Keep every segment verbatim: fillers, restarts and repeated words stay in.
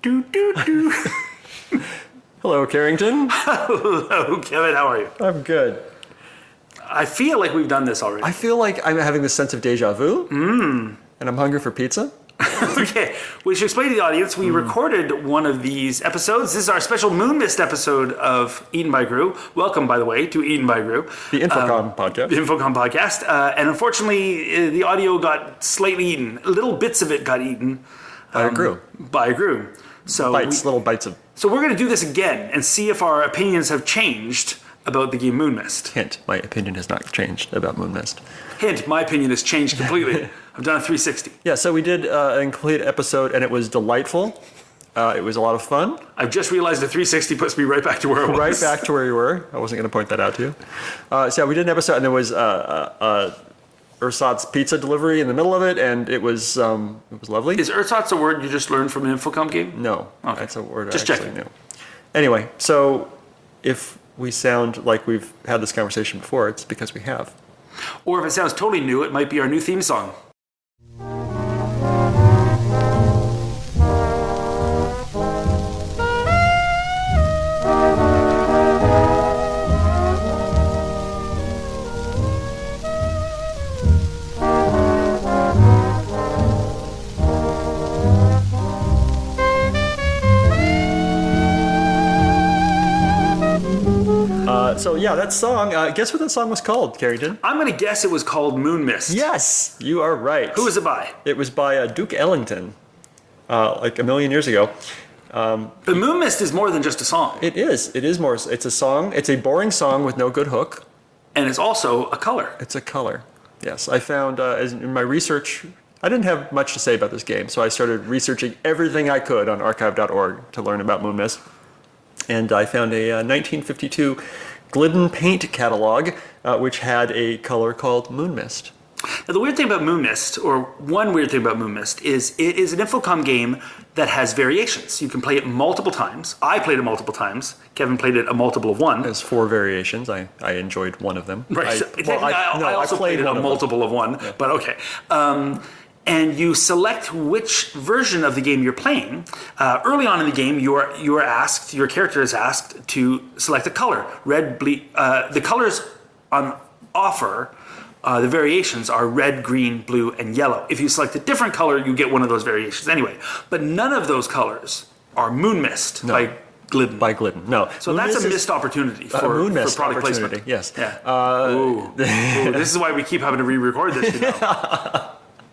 do, do, do. Hello, Carrington. Hello, Kevin. How are you? I'm good. I feel like we've done this already. I feel like I'm having this sense of deja vu. Mm. And I'm hungry for pizza. Okay, we should explain to the audience, we mm. recorded one of these episodes. This is our special Moon Mist episode of Eaten by Gru. Welcome, by the way, to Eaten by Gru. The Infocom um, podcast. The Infocom podcast. Uh, and unfortunately, uh, the audio got slightly eaten. Little bits of it got eaten. By um, a Gru. By a Gru. So bites, we, little bites of... So we're going to do this again and see if our opinions have changed about the game Moon Mist. Hint, my opinion has not changed about Moon Mist. Hint, my opinion has changed completely. I've done a three sixty. Yeah, so we did uh, a complete episode, and it was delightful. Uh, it was a lot of fun. I've just realized the three sixty puts me right back to where I was. Right back to where you were. I wasn't going to point that out to you. Uh, so yeah, we did an episode, and there was uh, uh, uh, Ersatz pizza delivery in the middle of it, and it was um, it was lovely. Is Ersatz a word you just learned from an Infocom game? No, okay. That's a word just I actually checking. knew. Anyway, so if we sound like we've had this conversation before, it's because we have. Or if it sounds totally new, it might be our new theme song. So yeah, that song, uh, guess what that song was called, Carrington? I'm going to guess it was called Moon Mist. Yes, you are right. Who was it by? It was by uh, Duke Ellington, uh, like a million years ago. Um, but Moon Mist is more than just a song. It is. It is more. It's a song. It's a boring song with no good hook. And it's also a color. It's a color. Yes, I found uh, as in my research, I didn't have much to say about this game, so I started researching everything I could on archive dot org to learn about Moon Mist. And I found a uh, nineteen fifty-two Glidden paint catalog, uh, which had a color called Moon Mist. Now, the weird thing about Moon Mist, or one weird thing about Moon Mist, is it is an Infocom game that has variations. You can play it multiple times. I played it multiple times. Kevin played it a multiple of one. There's four variations. I, I enjoyed one of them. Right. I, So, well, I, I, no, I also I played, played it a one multiple of, of one, yeah. But okay. Um, and you select which version of the game you're playing. Uh, early on in the game, you are you are asked, your character is asked to select a color. Red, ble- uh, the colors on offer, uh, the variations are red, green, blue, and yellow. If you select a different color, you get one of those variations anyway. But none of those colors are Moon Mist no. by Glidden. By Glidden, no. So Moon that's Mist a missed opportunity for, uh, Moon for Mist product opportunity, placement. Yes. Yeah. Uh, Ooh. Ooh. This is why we keep having to re-record this. You know?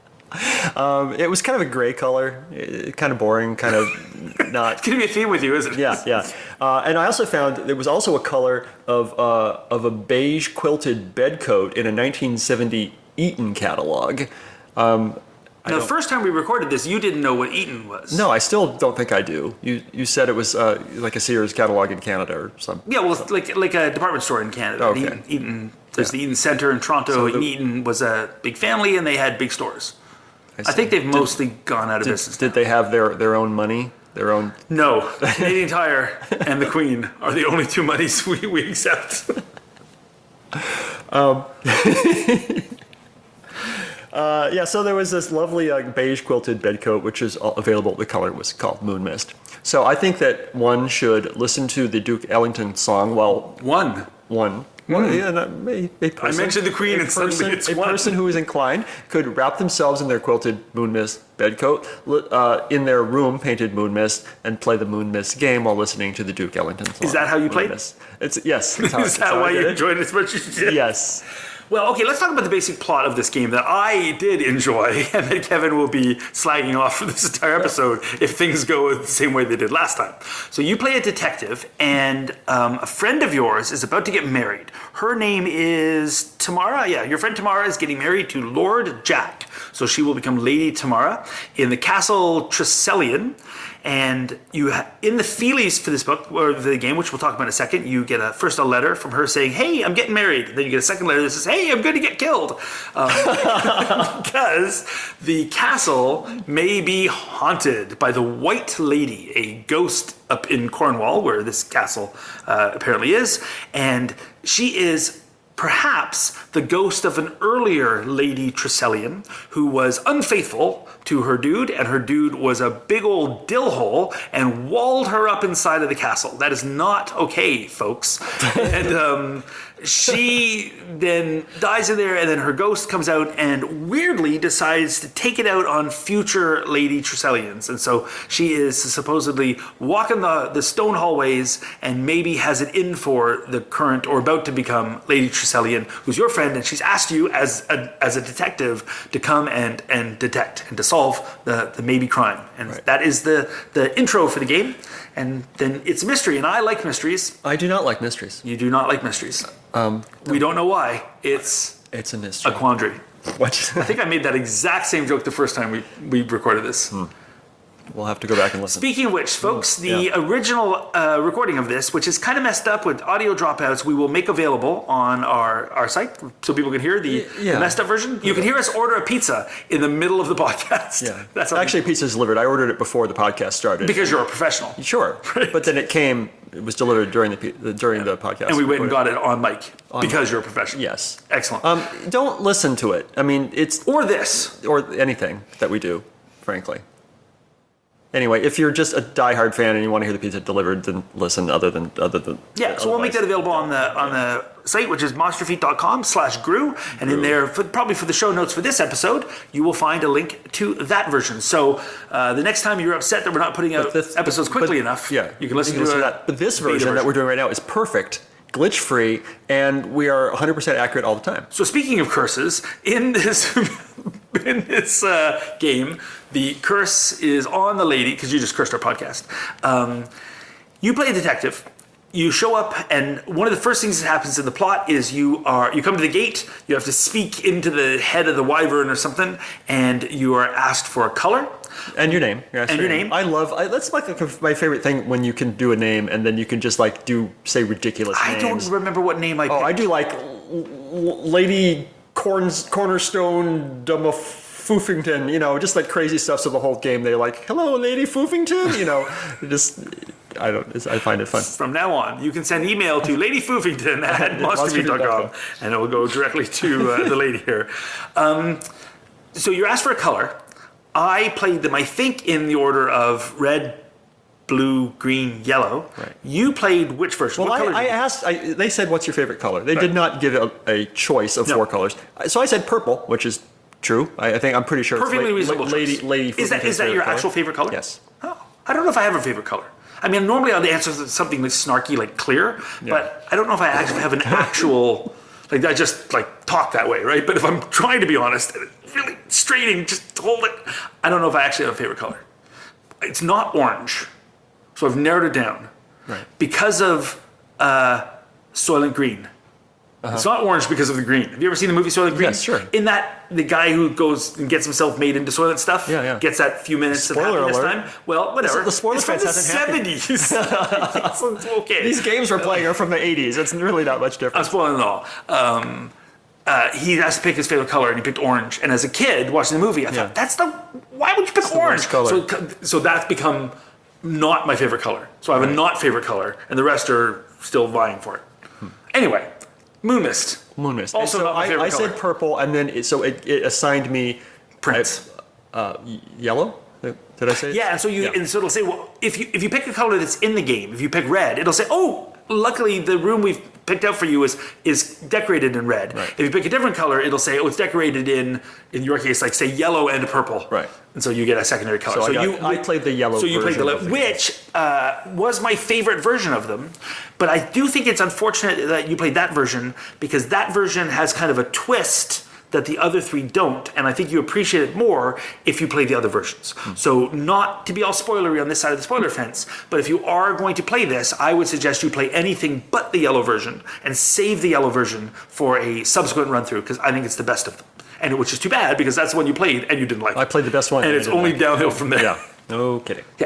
Um, it was kind of a gray color, it, kind of boring, kind of not. It's gonna be a theme with you, isn't it? Yeah, yeah. Uh, and I also found there was also a color of uh, of a beige quilted bed coat in a nineteen seventy Eaton catalog. Um, now, the first time we recorded this, you didn't know what Eaton was. No, I still don't think I do. You you said it was uh, like a Sears catalog in Canada or something. Yeah, well, like like a department store in Canada. Okay. Eaton, Eaton, there's Yeah. the Eaton Centre in Toronto. So the- and Eaton was a big family, and they had big stores. I, I think they've did, mostly gone out of did, business. Did they have their, their own money? Their own? No, Canadian Tire and the Queen are the only two monies we, we accept. um, uh, yeah, so there was this lovely uh, beige quilted bed coat, which is available. The color was called Moon Mist. So I think that one should listen to the Duke Ellington song while one one. One, Mm. yeah, not, a, a person, I mentioned the Queen, and person, suddenly it's a one. person who is inclined could wrap themselves in their quilted Moon Mist bedcoat uh, in their room painted Moon Mist and play the Moon Mist game while listening to the Duke Ellington song. Is that how you Moon played? Mist. It's yes. That's how, Is that's that how why I did you it. enjoyed it as much as you did? Yes. Well, okay, let's talk about the basic plot of this game that I did enjoy, and that Kevin will be slagging off for this entire episode if things go the same way they did last time. So you play a detective, and um, a friend of yours is about to get married. Her name is Tamara. Yeah, your friend Tamara is getting married to Lord Jack. So she will become Lady Tamara in the Castle Treselian. And you, ha- in the feelies for this book, or the game, which we'll talk about in a second, you get a first a letter from her saying, "Hey, I'm getting married." Then you get a second letter that says, "Hey, I'm going to get killed," um, because the castle may be haunted by the White Lady, a ghost up in Cornwall, where this castle uh, apparently is, and she is perhaps the ghost of an earlier Lady Tresselian who was unfaithful to her dude, and her dude was a big old dill hole and walled her up inside of the castle. That is not okay, folks. And um, she then dies in there, and then her ghost comes out and weirdly decides to take it out on future Lady Tresselians. And so she is supposedly walking the, the stone hallways and maybe has it in for the current or about to become Lady Tresselian, who's your friend, and she's asked you as a, as a detective to come and, and detect and to solve the, the maybe crime. And Right. that is the, the intro for the game. And then it's a mystery, and I like mysteries. I do not like mysteries. You do not like mysteries. Um, We don't know why. It's it's a a mystery. quandary. What? I think I made that exact same joke the first time we, we recorded this. We'll have to go back and listen. Speaking of which, folks, the yeah. original uh, recording of this, which is kind of messed up with audio dropouts, we will make available on our, our site so people can hear the, yeah. the messed up version. You can hear us order a pizza in the middle of the podcast. Yeah, That's how actually pizza's delivered. I ordered it before the podcast started. because you're a professional. Sure, but then it came. It was delivered during the pi- during the podcast. And we went and got it on mic because you're a professional. Yes. Excellent. Um, don't listen to it. I mean, it's or this. or anything that we do, frankly. Anyway, if you're just a diehard fan and you want to hear the pizza delivered, then listen. Other than other than Yeah, so we'll make that available on the on the site, which is monsterfeet.com slash grew. And in there, for, probably for the show notes for this episode, you will find a link to that version. So uh, the next time you're upset that we're not putting out this- episodes but- quickly but- enough, Yeah, you can listen you to that. that. But this version, that we're doing right now is perfect, glitch free, and we are one hundred percent accurate all the time. So speaking of curses, in this in this uh, game, the curse is on the lady, because you just cursed our podcast. Um, you play a detective. You show up, and one of the first things that happens in the plot is you are you come to the gate. You have to speak into the head of the wyvern or something, and you are asked for a color. And your name. You're asking And your your name. I love. I, that's like a, my favorite thing when you can do a name and then you can just like do say ridiculous I names. don't remember what name I Oh, picked. I do like L- L- Lady Corns, Cornerstone Foofington, you know, just like crazy stuff. So the whole game they're like, "Hello, Lady Foofington," you know, it just I don't. It's, I find it fun. From now on, you can send email to Lady Foofington at monstermeat dot com, and it will go directly to uh, the lady here. Um, so you're asked for a color. I played them, I think, in the order of red, blue, green, yellow. Right. You played which version? Well, what I, color I did you- asked. I, they said, "What's your favorite color?" They Right. did not give a, a choice of No. four colors. So I said purple, which is true. I, I think I'm pretty sure. Perfectly it's la- reasonable la- choice. Lady, Lady. Is that Foofington's is that your favorite color. actual favorite color? Yes. Oh, I don't know if I have a favorite color. I mean, normally I'd answer something like snarky, like clear, but I don't know if I actually have an actual. Like I just like talk that way, right? But if I'm trying to be honest, really straining, just hold it. I don't know if I actually have a favorite color. It's not orange, so I've narrowed it down. Right. Because of uh, Soylent Green. Uh-huh. It's not orange because of the green. Have you ever seen the movie Soylent Green? Yes, sure. In that, the guy who goes and gets himself made into Soylent stuff Yeah, yeah. gets that few minutes of Spoiler happiness alert. time. Well, whatever. The spoiler it's from fence the hasn't happened. seventies. It's okay. These games we're playing are from the eighties. It's really not much I'm different. spoiling it all. Um, uh, he has to pick his favorite color, and he picked orange. And as a kid watching the movie, I Yeah. thought, "That's the why would you pick the orange?" worst color. So, so that's become not my favorite color. So I have a not favorite color, and the rest are still vying for it. Anyway, Moon Mist. Moon Mist. Also And so not my I, favorite I color. said purple, and then it, so it, it assigned me Prince. uh, y- yellow. Did I say it? Yeah, and so you Yeah. and so it'll say, well, if you if you pick a color that's in the game, if you pick red, it'll say, oh, luckily the room we've picked out for you is is decorated in red. Right. If you pick a different color, it'll say, oh, it's decorated in in your case, like say yellow and purple. Right. And so you get a secondary color. So, I, got- you I played the yellow. So you played the version le- of it. which uh, was my favorite version of them, but I do think it's unfortunate that you played that version because that version has kind of a twist that the other three don't, and I think you appreciate it more if you play the other versions. Hmm. So not to be all spoilery on this side of the spoiler fence, but if you are going to play this, I would suggest you play anything but the yellow version and save the yellow version for a subsequent run through because I think it's the best of them. And which is too bad because that's the one you played and you didn't like. I played the best one. and I it's didn't only like it. downhill from there. Yeah. No kidding. Yeah.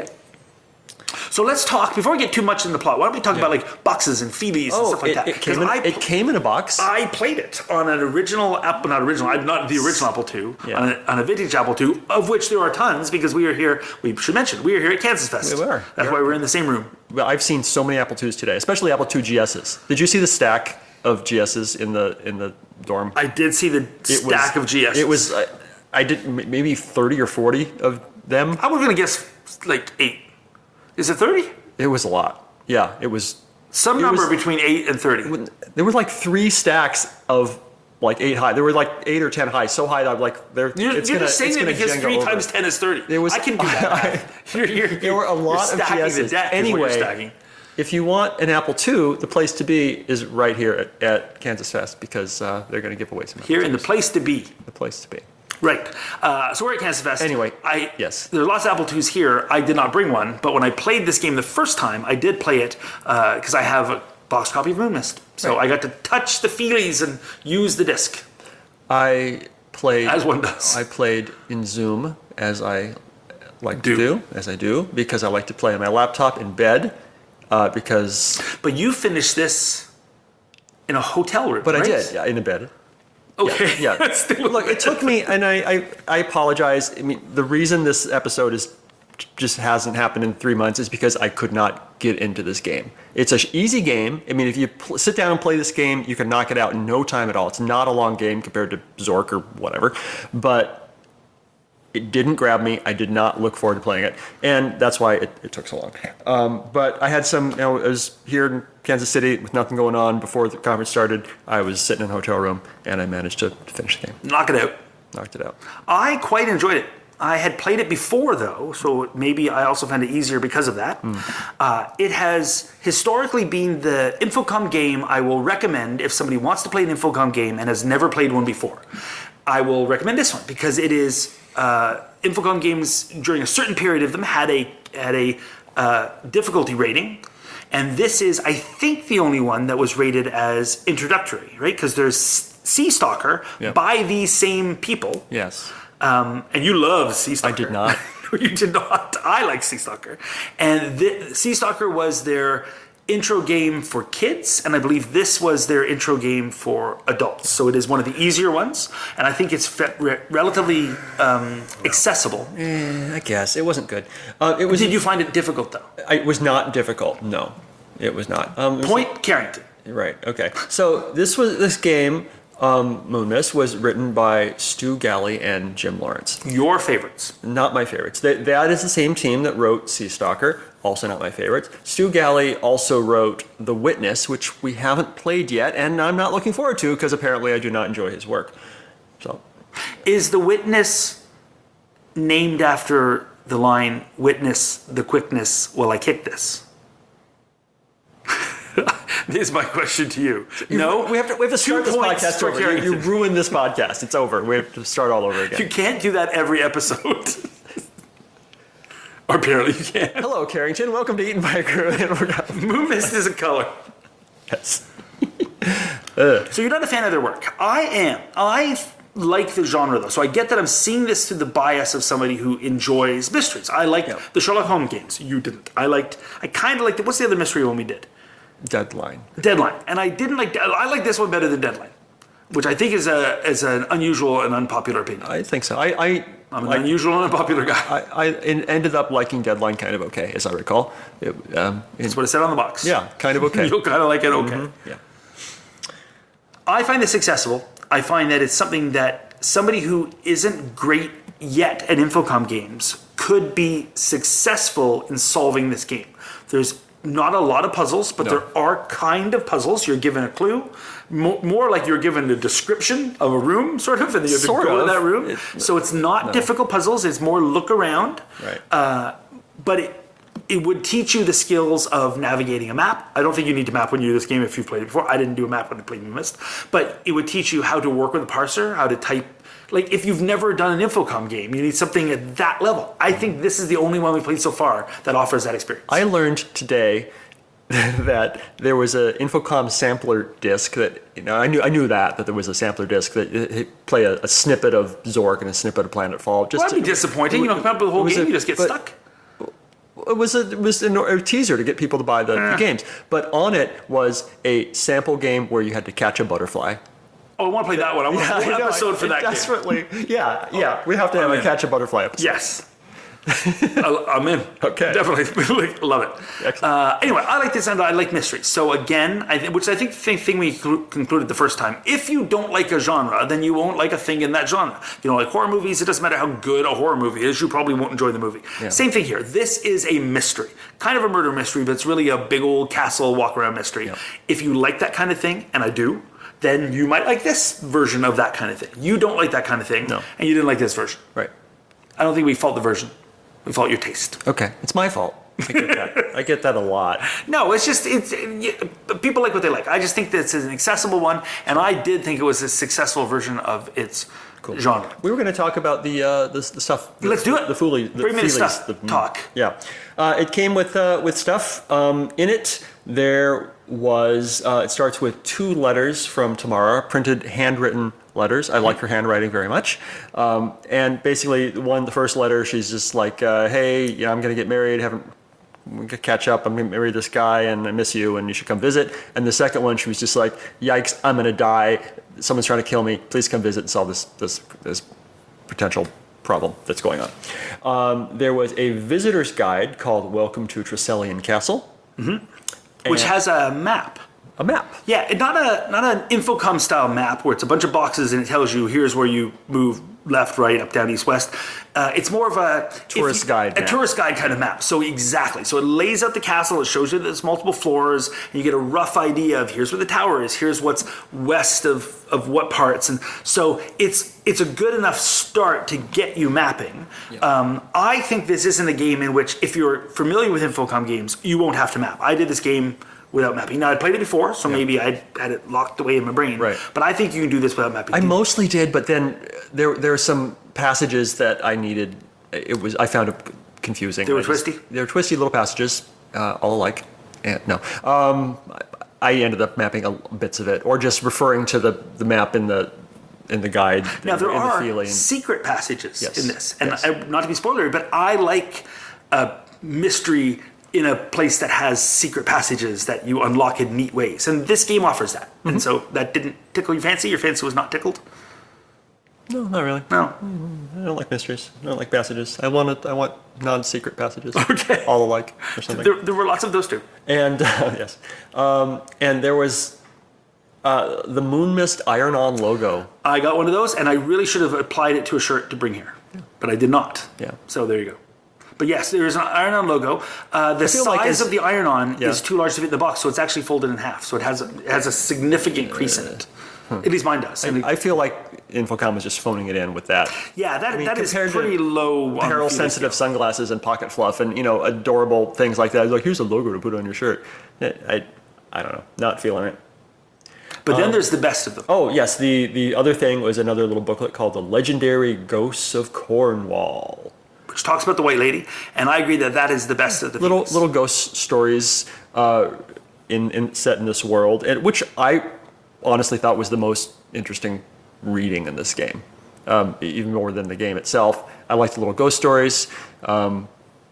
So let's talk, before we get too much in the plot, why don't we talk about like boxes and feelies and Oh, stuff like it, that? it, 'Cause came in, I, it came in a box. I played it on an original Apple, not original, not the original Apple two, Yeah. on, a, on a vintage Apple two, of which there are tons because we are here, we should mention, we are here at Kansas Fest. We were. That's Yeah. why we're in the same room. Well, I've seen so many Apple twos today, especially Apple two G S's. Did you see the stack of G Ss in the in the dorm. I did see the It stack was, of G Ss. It was I, I did m- maybe thirty or forty of them. I was gonna guess like eight. Is it thirty? It was a lot. Yeah, it was. Some It number was- between eight and thirty. There were like three stacks of like eight high. There were like eight or ten high, so high that I'm like they're. You're, it's you're gonna, just saying it's that gonna because Jenga three over. times ten is thirty. There was- I can do that. you're, you're, There were a lot you're of stacking G Ss. the deck is what you're Anyway, stacking. if you want an Apple two, the place to be is right here at, at Kansas Fest because uh, they're going to give away some. Here in the Apple place to be. twos. the place to be. Right. Uh, so we're at Kansas Fest. Anyway, I yes. There are lots of Apple twos here. I did not bring one, but when I played this game the first time, I did play it because I have a box copy of Moon Mist. So Right. I got to touch the feelies and use the disc, I played as one does. I played in Zoom as I like Do. to do, as I do, because I like to play on my laptop in bed. Uh, because, but you finished this in a hotel room, but right? I did, yeah, in a bed. Okay. Yeah. Still Look, it took me, and I, I, I apologize. I mean, the reason this episode is just hasn't happened in three months is because I could not get into this game. It's an easy game. I mean, if you pl- sit down and play this game, you can knock it out in no time at all. It's not a long game compared to Zork or whatever, but it didn't grab me. I did not look forward to playing it, and that's why it, it took so long. Um, but I had some, you know, I was here in Kansas City with nothing going on before the conference started. I was sitting in a hotel room, and I managed to finish the game. Knock it out. Knocked it out. I quite enjoyed it. I had played it before, though, so maybe I also found it easier because of that. Mm. Uh, it has historically been the Infocom game I will recommend if somebody wants to play an Infocom game and has never played one before. I will recommend this one because it is uh, Infocom games during a certain period of them had a had a uh, difficulty rating, and this is, I think, the only one that was rated as introductory, right? Because there's Sea Stalker Yep. by these same people. Yes. Um, and you love Sea Stalker. I did not. You did not. I like Sea Stalker. And the, Sea Stalker was their intro game for kids, and I believe this was their intro game for adults. So it is one of the easier ones, and I think it's fe- re- relatively um, accessible. Eh, I guess it wasn't good. Uh, it was. Did you find it difficult, though? It was not difficult. No, it was not. Um, it was- Point Carrington. Right. Okay. So this was this game. Um, Moon Mist was written by Stu Galley and Jim Lawrence. Your favorites. Not my favorites. That, that is the same team that wrote Sea Stalker. Also not my favorites. Stu Galley also wrote The Witness, which we haven't played yet, and I'm not looking forward to because apparently I do not enjoy his work. So Is The Witness named after the line, "Witness the quickness while I kick this"? This is my question to you. No, we have to we have to Two start this points podcast for over. You, Carrington. you ruined this podcast. It's over. We have to start all over again. You can't do that every episode. Or apparently you can. Hello, Carrington. Welcome to Eaten by a Crew. Moon Mist is a color. Yes. So you're not a fan of their work. I am. I f- like the genre, though. So I get that I'm seeing this through the bias of somebody who enjoys mysteries. I like Yeah. the Sherlock Holmes games. You didn't. I liked, I kind of liked, what's the other mystery one we did? Deadline. Deadline. And I didn't like, I like this one better than Deadline, which I think is a is an unusual and unpopular opinion. I think so. I I, I'm an like- unusual and unpopular guy. I, I en- ended up liking Deadline kind of okay, as I recall. It, um, it- That's what it said on the box. yeah, kind of okay. You'll kind of like it, okay. Yeah. I find this accessible. I find that it's something that somebody who isn't great yet at Infocom games could be successful in solving this game. There's not a lot of puzzles, but No. there are kind of puzzles. You're given a clue, Mo- more like you're given a description of a room, sort of, and then you have Sort to go of. to that room. It- so it's not difficult puzzles. It's more look around. Right. Uh, but it, it would teach you the skills of navigating a map. I don't think you need to map when you do this game if you've played it before. I didn't do a map when I played Mist. But it would teach you how to work with a parser, how to type. Like, if you've never done an Infocom game, you need something at that level. I think this is the only one we've played so far that offers that experience. I learned today that there was a Infocom sampler disc that you know I knew I knew that that there was a sampler disc that it, it play a, a snippet of Zork and a snippet of Planetfall. Just well, that'd be to- disappointing. You don't come up with the whole it was game, a- you just get but- stuck. It was a it was a, a teaser to get people to buy the, the games, but on it was a sample game where you had to catch a butterfly. Oh, I want to play that one. I want Yeah, a whole I know, episode for I that game. desperately. Yeah, yeah. We have to have I'm a in. catch a butterfly episode. Yes. I- I'm in. Okay. Definitely love it. Excellent. Uh, anyway, I like this and I like mystery. So again, I th- which I think the thing we cl- concluded the first time, if you don't like a genre, then you won't like a thing in that genre. You don't like horror movies, it doesn't matter how good a horror movie is, you probably won't enjoy the movie. Yeah. Same thing here. This is a mystery. Kind of a murder mystery, but it's really a big old castle walk around mystery. Yeah. If you like that kind of thing, and I do, then you might like this version of that kind of thing. You don't like that kind of thing, No. and you didn't like this version. Right. I don't think we fault the version. We fault your taste. Okay. It's my fault. I get that. I get that a lot. No, it's just it's it, people like what they like. I just think that it's an accessible one, and I did think it was a successful version of its genre. We were going to talk about the uh, the, the stuff. The, Let's do it. The Fooley. The Bring me the Feelies, stuff. the- Talk. Yeah. Uh, it came with uh, with stuff. Um, in it, there was. Uh, it starts with two letters from Tamara, printed, handwritten letters. I like her handwriting very much. Um, and basically, one, the first letter, she's just like, uh, "Hey, yeah, I'm going to get married. Haven't we could catch up. I'm going to marry this guy, and I miss you, and you should come visit." And the second one, she was just like, "Yikes, I'm going to die. Someone's trying to kill me. Please come visit and solve this this this potential problem that's going on." Um, there was a visitor's guide called "Welcome to Tressellian Castle," Which And- has a map. a map. Yeah, it- not a not an Infocom style map where it's a bunch of boxes and it tells you here's where you move left, right, up, down, east, west. Uh, it's more of a Tourist if you- guide a map. tourist guide kind of map. So exactly. So it lays out the castle. It shows you that there's multiple floors, and you get a rough idea of here's where the tower is. Here's what's west of of what parts, and so it's it's a good enough start to get you mapping. Um, I think this isn't a game in which if you're familiar with Infocom games, you won't have to map. I did this game without mapping. Now, I'd played it before, so maybe I had it locked away in my brain. Right. But I think you can do this without mapping. I mostly did, but then there there are some passages that I needed. It was I found it confusing. They were I just- twisty? They were twisty little passages, uh, all alike. And, no, um, I ended up mapping a, bits of it, or just referring to the, the map in the in the guide. Now, there in the are feeling. secret passages Yes. in this. And Yes. I, not to be spoilery, but I like a mystery in a place that has secret passages that you unlock in neat ways. And this game offers that. Mm-hmm. And so that didn't tickle your fancy? Your fancy was not tickled? No, not really. No. I don't like mysteries. I don't like passages. I want it, I want non-secret passages. Okay. All alike or something. There, there were lots of those too. And uh, yes, um, and there was uh, the Moon Mist Iron-On logo. I got one of those, and I really should have applied it to a shirt to bring here. But I did not. Yeah. So there you go. But yes, there is an iron-on logo. Uh, the feel size like it's- of the iron-on Yeah. is too large to fit in the box, so it's actually folded in half. So it has a, it has a significant crease in it. At least mine does. And it- I feel like Infocom is just phoning it in with that. yeah, that, mean, that is compared to pretty low. on the Peril feeling sensitive scale. sunglasses and pocket fluff and you know adorable things like that. Like here's a logo to put on your shirt. I, I, I don't know, not feeling it. But then there's the best of them. Oh yes, the the other thing was another little booklet called The Legendary Ghosts of Cornwall. Which talks about the White Lady, and I agree that that is the best of the Little themes. little ghost stories uh, in, in set in this world, and which I honestly thought was the most interesting reading in this game, um, even more than the game itself. I liked the little ghost stories, um,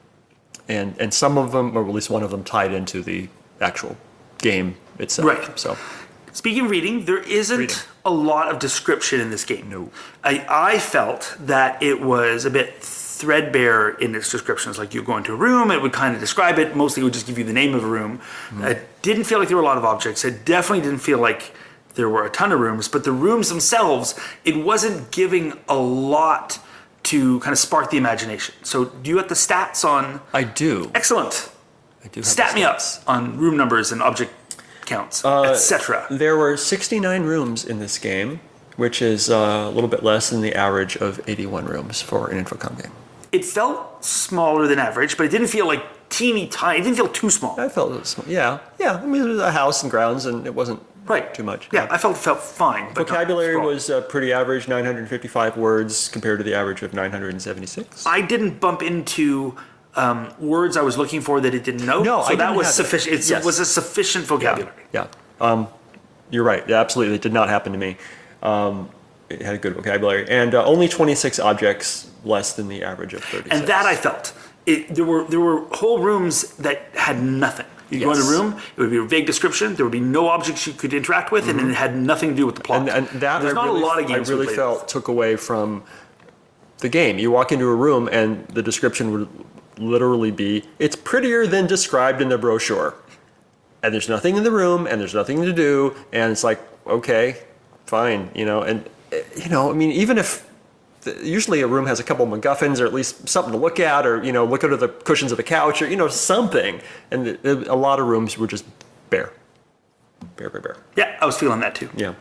and and some of them, or at least one of them, tied into the actual game itself. Right. So Speaking of reading, there isn't Reading. a lot of description in this game. No. I, I felt that it was a bit threadbare in its descriptions. Like you go into a room, it would kind of describe it. Mostly it would just give you the name of a room. It didn't feel like there were a lot of objects. It definitely didn't feel like there were a ton of rooms. But the rooms themselves, it wasn't giving a lot to kind of spark the imagination. So do you have the stats on? I do. Excellent. I do have Stat the me up stats. on room numbers and object counts, Uh, et cetera. There were sixty-nine rooms in this game, which is uh, a little bit less than the average of eighty-one rooms for an Infocom game. It felt smaller than average, but it didn't feel like teeny tiny. It didn't feel too small. I felt it was small. Yeah, yeah. I mean, it was a house and grounds, and it wasn't Right. too much. Yeah, I felt it felt fine. But not Vocabulary strong. was uh, pretty average, nine hundred fifty-five words compared to the average of nine hundred seventy-six. I didn't bump into um, words I was looking for that it didn't know. No, so I that didn't was have that. sufficient. It Yes. was a sufficient vocabulary. Yeah, um, you're right. Yeah, absolutely, it did not happen to me. Um, it had a good vocabulary, and uh, only twenty-six objects less than the average of thirty-six. And that I felt. It, there were there were whole rooms that had nothing. You go in a Yes. room, it would be a vague description. There would be no objects you could interact with, and it had nothing to do with the plot. and, and that There's I not really, a lot of games I we really played felt with. took away from the game. You walk into a room and the description would literally be, it's prettier than described in the brochure. And there's nothing in the room and there's nothing to do. And it's like, okay, fine, you know, and, you know, I mean, even if the, usually a room has a couple MacGuffins or at least something to look at, or, you know, look under the cushions of the couch, or, you know, something. And the, the, a lot of rooms were just bare. Bare, bare, bare. Yeah, I was feeling that too. Yeah.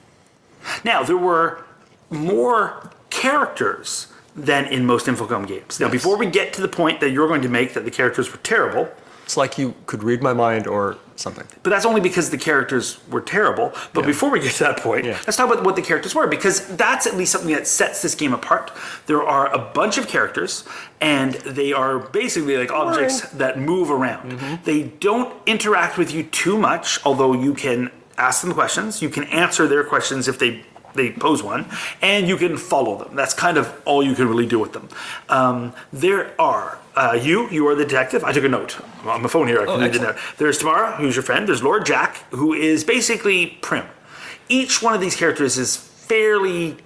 Now, there were more characters than in most Infocom games. Now, Yes. before we get to the point that you're going to make that the characters were terrible, It's like you could read my mind or something. but that's only because the characters were terrible. But Yeah. before we get to that point, Yeah. let's talk about what the characters were, because that's at least something that sets this game apart. There are a bunch of characters, and they are basically like objects that move around. Mm-hmm. They don't interact with you too much, although you can ask them questions. You can answer their questions if they they pose one, and you can follow them. That's kind of all you can really do with them. Um, there are uh, you, you are the detective. I took a note on my phone here. I can Oh, read it excellent. now. There's Tamara, who's your friend. There's Lord Jack, who is basically Prim. Each one of these characters is fairly,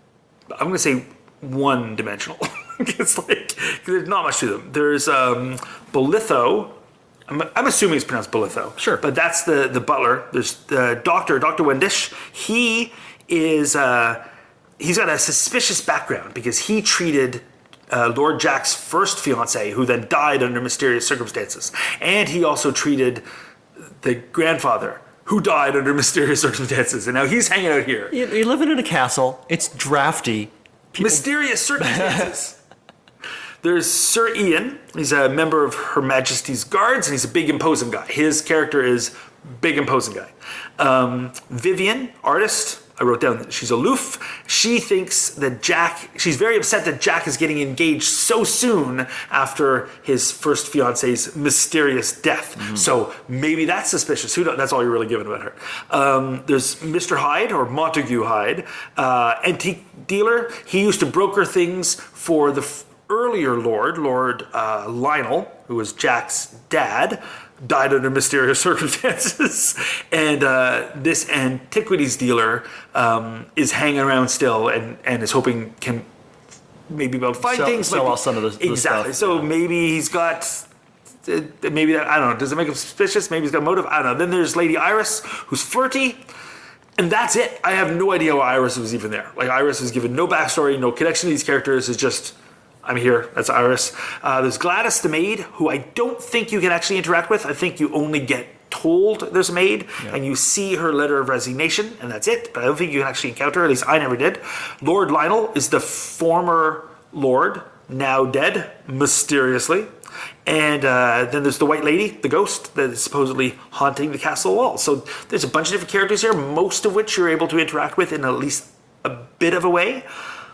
I'm going to say, one-dimensional. It's like, there's not much to them. There's um, Bolitho. I'm, I'm assuming it's pronounced Bolitho. Sure. But that's the, the butler. There's the doctor, Doctor Wendish. He is, uh, he's got a suspicious background because he treated uh, Lord Jack's first fiancée, who then died under mysterious circumstances. And he also treated the grandfather, who died under mysterious circumstances. And now he's hanging out here. You- You're living in a castle. It's drafty. People, Mysterious circumstances. There's Sir Ian. He's a member of Her Majesty's Guards, and he's a big, imposing guy. His character is big, imposing guy. Um, Vivian, artist. I wrote down that she's aloof. She thinks that Jack, she's very upset that Jack is getting engaged so soon after his first fiance's mysterious death. Mm-hmm. So maybe that's suspicious. Who knows? That's all you're really giving about her. Um, there's Mister Hyde, or Montague Hyde, uh, antique dealer. He used to broker things for the f- earlier Lord, Lord uh, Lionel, who was Jack's dad. Died under mysterious circumstances. And uh, this antiquities dealer um, is hanging around still and, and is hoping can maybe be able to find Sell- things. sell like- off some of the- the Exactly. stuff, So yeah. maybe he's got, uh, maybe that, I don't know, does it make him suspicious? Maybe he's got a motive? I don't know. Then there's Lady Iris, who's flirty. And that's it. I have no idea why Iris was even there. Like, Iris was given no backstory, no connection to these characters. It's just, I'm here. That's Iris. Uh, there's Gladys the maid, who I don't think you can actually interact with. I think you only get told there's a maid, Yeah. and you see her letter of resignation, and that's it. But I don't think you can actually encounter her. At least I never did. Lord Lionel is the former lord, now dead, mysteriously. And uh, then there's the White Lady, the ghost, that is supposedly haunting the castle wall. So there's a bunch of different characters here, most of which you're able to interact with in at least a bit of a way.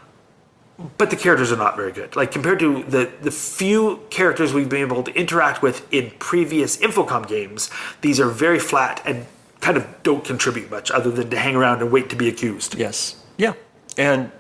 But the characters are not very good. Like, compared to the, the few characters we've been able to interact with in previous Infocom games, these are very flat and kind of don't contribute much other than to hang around and wait to be accused. Yes. Yeah. And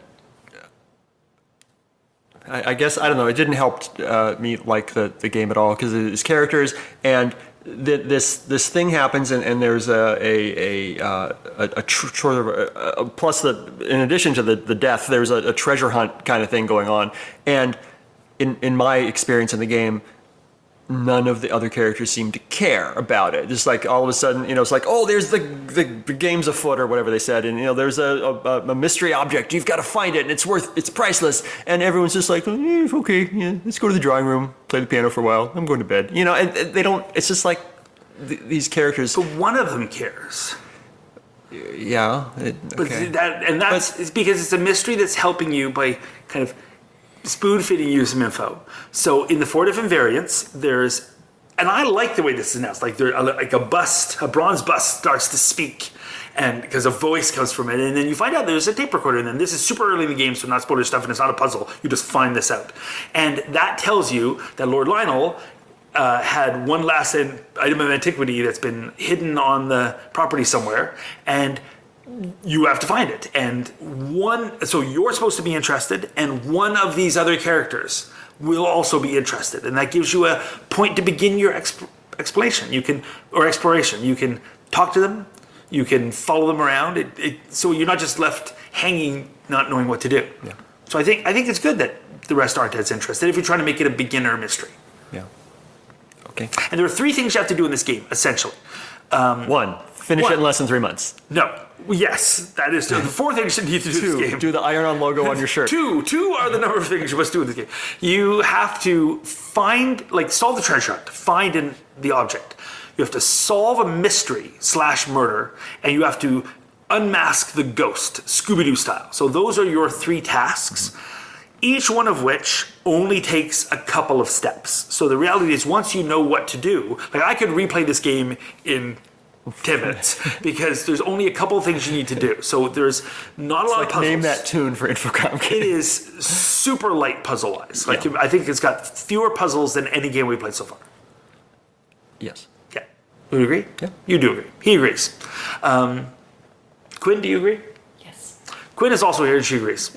I, I guess, I don't know, it didn't help uh, me like the, the game at all because of its characters. And th- this this thing happens, and, and there's a a a, uh, a, a tr- sort of a, a, plus the in addition to the, the death, there's a, a treasure hunt kind of thing going on. And in in my experience in the game, none of the other characters seem to care about it. Just like all of a sudden, you know, it's like, oh, there's the the, the game's afoot or whatever they said, and you know, there's a, a, a mystery object. You've got to find it, and it's worth, it's priceless. And everyone's just like, eh, okay, yeah, let's go to the drawing room, play the piano for a while. I'm going to bed. You know, and, and they don't. It's just like th- these characters. But one of them cares. Yeah. It, But okay. that, and that's it's because it's a mystery that's helping you by kind of spoon feeding you some info. So in the four different variants, there's, and I like the way this is announced. Like there, like a bust, a bronze bust starts to speak, and because a voice comes from it, and then you find out there's a tape recorder. And then this is super early in the game, so not spoiler stuff, and it's not a puzzle. You just find this out, and that tells you that Lord Lionel uh, had one last item of antiquity that's been hidden on the property somewhere, and you have to find it. And one, so you're supposed to be interested, and one of these other characters will also be interested, and that gives you a point to begin your exp- explanation. You can, or exploration. You can talk to them. You can follow them around. It, it, so you're not just left hanging, not knowing what to do. Yeah. So I think I think it's good that the rest aren't as interested if you're trying to make it a beginner mystery. Yeah. Okay. And there are three things you have to do in this game, essentially. One, finish One. it in less than three months. No. Yes, that is the four things you need to do in Two, this game. do the Iron-On logo on your shirt. Two, two are the number of things you must do in this game. You have to find, like, solve the treasure hunt, find in the object. You have to solve a mystery slash murder, and you have to unmask the ghost, Scooby-Doo style. So those are your three tasks, each one of which only takes a couple of steps. So the reality is, once you know what to do, like I could replay this game in ten minutes because there's only a couple of things you need to do. So there's not a lot Like of puzzles. name that tune for Infocom. It is super light puzzle-wise. Like Yeah. I think it's got fewer puzzles than any game we've played so far. Yes. Yeah. Would you agree? Yeah. You do agree. He agrees. Um, Quinn, do you agree? Yes. Quinn is also here and she agrees.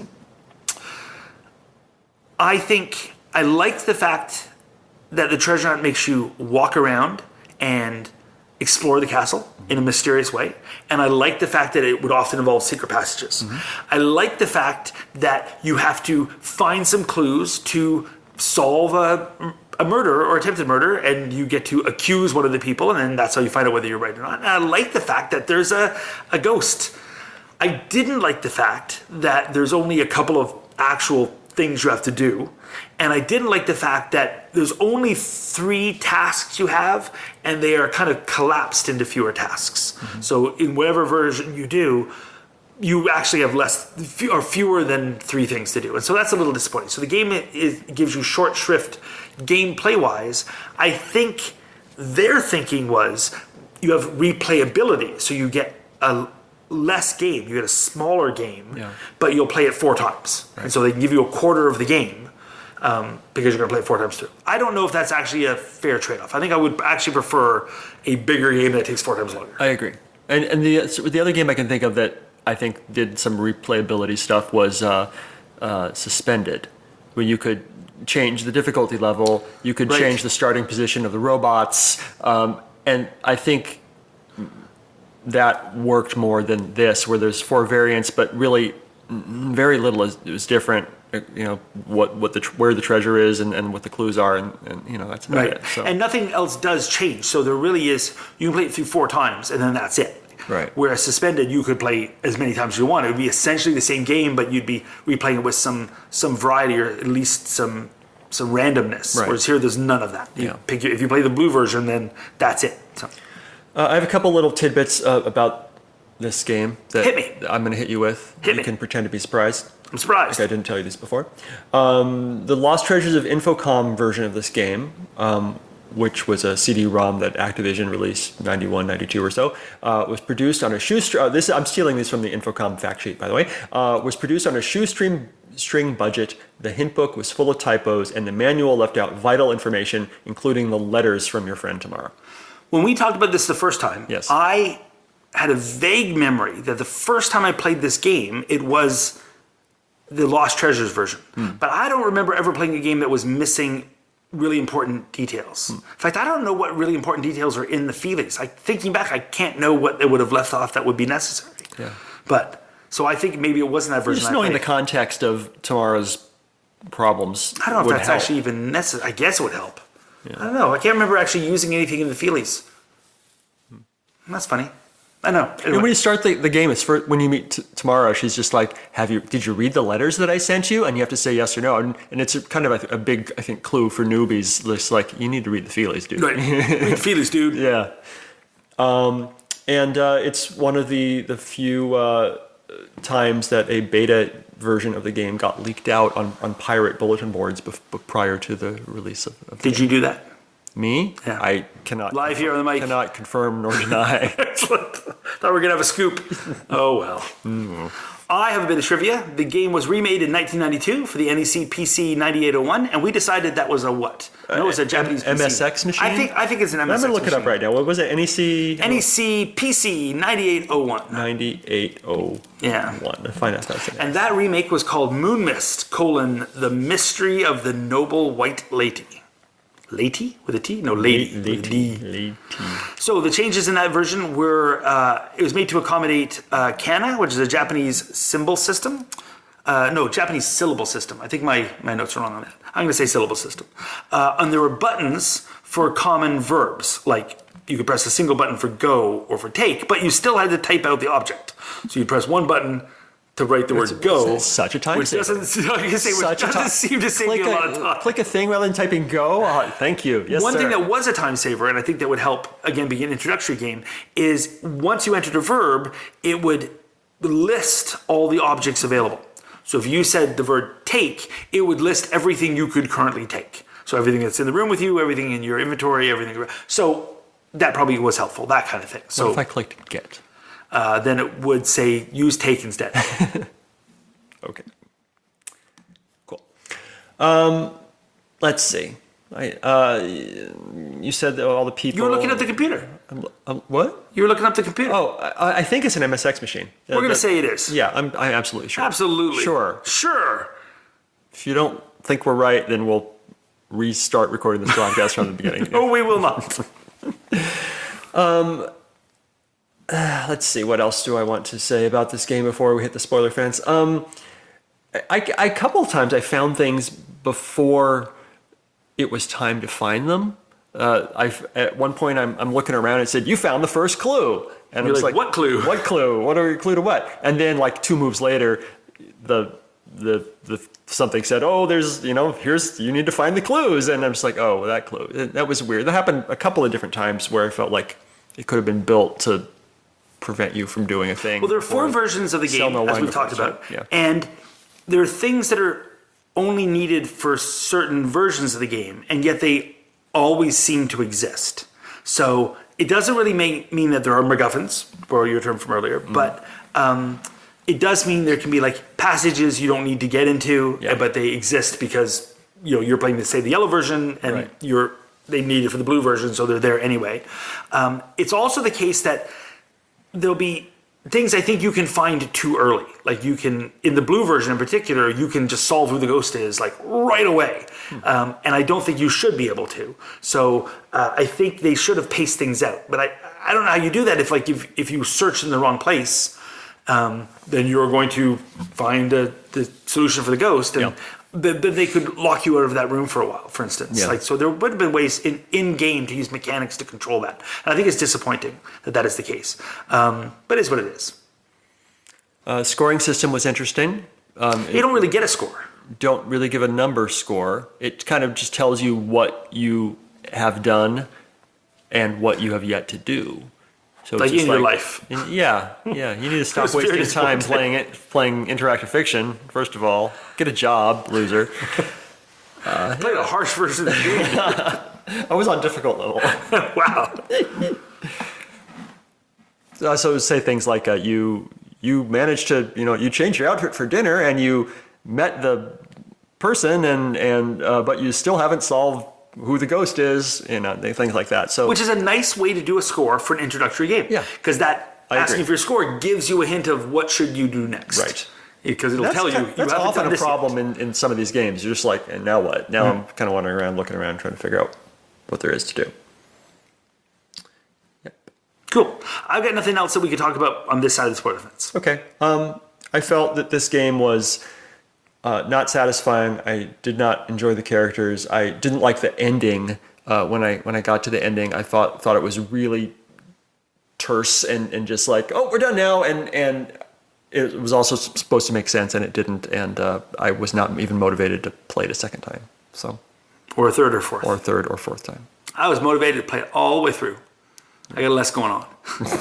I think I liked the fact that the treasure hunt makes you walk around and explore the castle in a mysterious way. And I like the fact that it would often involve secret passages. I like the fact that you have to find some clues to solve a, a murder or attempted murder, and you get to accuse one of the people, and then that's how you find out whether you're right or not. And I like the fact that there's a, a ghost. I didn't like the fact that there's only a couple of actual things you have to do. And I didn't like the fact that there's only three tasks you have, and they are kind of collapsed into fewer tasks. Mm-hmm. So in whatever version you do, you actually have less or fewer than three things to do. And so that's a little disappointing. So the game is, gives you short shrift gameplay wise. I think their thinking was you have replayability. So you get a less game, you get a smaller game, Yeah. but you'll play it four times. Right. And so they can give you a quarter of the game um, because you're going to play it four times through. I don't know if that's actually a fair trade-off. I think I would actually prefer a bigger game that takes four times longer. I agree. And and the so the other game I can think of that I think did some replayability stuff was uh, uh, Suspended, where you could change the difficulty level, you could Right. change the starting position of the robots, um, and I think that worked more than this, where there's four variants, but really mm, very little is, is different. uh, You know what what the tr- where the treasure is and, and what the clues are, and, and you know that's about Right. it. So. And nothing else does change. So there really is, you can play it through four times and then that's it. Right. Whereas Suspended, you could play as many times as you want. It would be essentially the same game, but you'd be replaying it with some some variety or at least some some randomness. Right. Whereas here, there's none of that. You Yeah. pick your, if you play the blue version, then that's it. So, Uh, I have a couple little tidbits uh, about this game that Hit me. I'm going to hit you with. Hit you me. can pretend to be surprised. I'm surprised. Like I didn't tell you this before. Um, the Lost Treasures of Infocom version of this game, um, which was a C D ROM that Activision released ninety-one, ninety-two or so, uh, was produced on a shoestring. Uh, this I'm stealing these from the Infocom fact sheet, by the way. Uh, was produced on a shoestring string budget. The hint book was full of typos, and the manual left out vital information, including the letters from your friend tomorrow. When we talked about this the first time, Yes. I had a vague memory that the first time I played this game, it was the Lost Treasures version. Hmm. But I don't remember ever playing a game that was missing really important details. Hmm. In fact, I don't know what really important details are in the Feelies. Like, thinking back, I can't know what they would have left off that would be necessary. Yeah. But, so I think maybe it wasn't that version Just I knowing the played. context of tomorro's problems. I don't know if would that's help. actually even necessary. I guess it would help. I don't know. I can't remember actually using anything in the Feelies. That's funny. I know. And when you start the, the game, it's for, when you meet t- tomorrow, she's just like, "Have you? Did you read the letters that I sent you?" And you have to say yes or no. And, and it's a, kind of a, a big, I think, clue for newbies. It's like you need to read the Feelies, dude. Right. Read Feelies, dude. Yeah. Um, and uh, it's one of the the few uh, times that a beta version of the game got leaked out on, on pirate bulletin boards bef- bef- prior to the release of. of the Did you do that? Me? Yeah. I cannot Live here on the mic. Cannot confirm nor deny. Excellent. Thought we were going to have a scoop. Oh, well. Mm-hmm. I have a bit of trivia. The game was remade in nineteen ninety-two for the N E C P C ninety-eight oh one, and we decided that was a what? No, it was a Japanese P C. M S X machine? I think I think it's an M S X I'm gonna look it up machine. right now. What was it? N E C N E C P C ninety-eight oh one. ninety-eight oh Yeah. one. Find out that's it. And that remake was called Moon Mist, colon, The Mystery of the Noble White Lady. Lady? With a T? No, Lady. with a D. Lady. So the changes in that version were, uh, it was made to accommodate uh, Kana, which is a Japanese symbol system. Uh, no, Japanese syllable system. I think my, my notes are wrong on that. I'm going to say syllable system. Uh, and there were buttons for common verbs, like you could press a single button for go or for take, but you still had to type out the object. So you press one button to write the word It's- go. it's such a time which saver. doesn't, I was gonna say, which Such a doesn't time- seem to save click you a, lot of time. Click a thing rather than typing go. Oh, thank you. Yes, One sir. thing that was a time saver, and I think that would help, again, be an introductory game, is once you entered a verb, it would list all the objects available. So if you said the verb take, it would list everything you could currently take. So everything that's in the room with you, everything in your inventory, everything. So that probably was helpful, that kind of thing. So What if I clicked get? uh, then it would say use take instead. Okay. Cool. Um, let's see. I, uh, you said that all the people. You were looking at the computer. Um, um, what? You were looking up the computer. Oh, I, I think it's an M S X machine. We're going to say it is. Yeah, I'm, I'm absolutely sure. Absolutely. Sure. Sure. If you don't think we're right, then we'll restart recording this broadcast from the beginning. No, we will not. Let's see. What else do I want to say about this game before we hit the spoiler fence? Um, I, I, a couple of times I found things before it was time to find them. Uh, I at one point I'm, I'm looking around and it said, "You found the first clue," and You're I'm just like, like, "What clue? What clue? What are you clue to what?" And then like two moves later, the the the something said, "Oh, there's you know here's you need to find the clues," and I'm just like, "Oh, well, that clue that was weird." That happened a couple of different times where I felt like it could have been built to prevent you from doing a thing. Well, there are four or versions of the sell game, no as wine we've before talked it's right. about. Yeah. And there are things that are only needed for certain versions of the game, and yet they always seem to exist. So it doesn't really make, mean that there are MacGuffins, borrow your term from earlier, Mm. but um, it does mean there can be like passages you don't need to get into, Yeah. but they exist because you know you're playing, say, the yellow version, and Right. you're they need it for the blue version, so they're there anyway. Um, it's also the case that there'll be things I think you can find too early. Like you can, in the blue version in particular, you can just solve who the ghost is like right away. Um, and I don't think you should be able to. So uh, I think they should have paced things out. But I, I don't know how you do that if like if, if you search in the wrong place, um, then you're going to find a, the solution for the ghost. And Yeah. then then they could lock you out of that room for a while, for instance. Yeah. Like so, there would have been ways in, in game to use mechanics to control that. And I think it's disappointing that that is the case. Um, but it's what it is. Uh, scoring system was interesting. Um, You don't really get a score. don't really give a number score. It kind of just tells you what you have done and what you have yet to do. So Like it's just in your life. in- yeah, yeah. You need to stop It's very wasting time important. playing it, playing interactive fiction. First of all, get a job, loser. I played a harsh version of the game. I was on difficult level. Wow. Uh, so say things like uh, you you managed to you know you changed your outfit for dinner and you met the person and and uh, but you still haven't solved who the ghost is, you know, things like that. So Which is a nice way to do a score for an introductory game. Yeah. Because that I asking agree. for your score gives you a hint of what should you do next. Right. Because it'll that's, tell you, kind- you that's haven't often done a this yet. problem in, in some of these games. You're just like, and now what? Now I'm kind of wandering around, looking around, trying to figure out what there is to do. Yep. Cool. I've got nothing else that we could talk about on this side of the spoiler fence. Okay. Um, I felt that this game was uh, not satisfying. I did not enjoy the characters. I didn't like the ending. Uh, when I when I got to the ending, I thought thought it was really terse and, and just like, oh, we're done now. And and it was also supposed to make sense, and it didn't. And uh, I was not even motivated to play it a second time. So Or a third or fourth. or a third or fourth time. I was motivated to play it all the way through. I got less going on.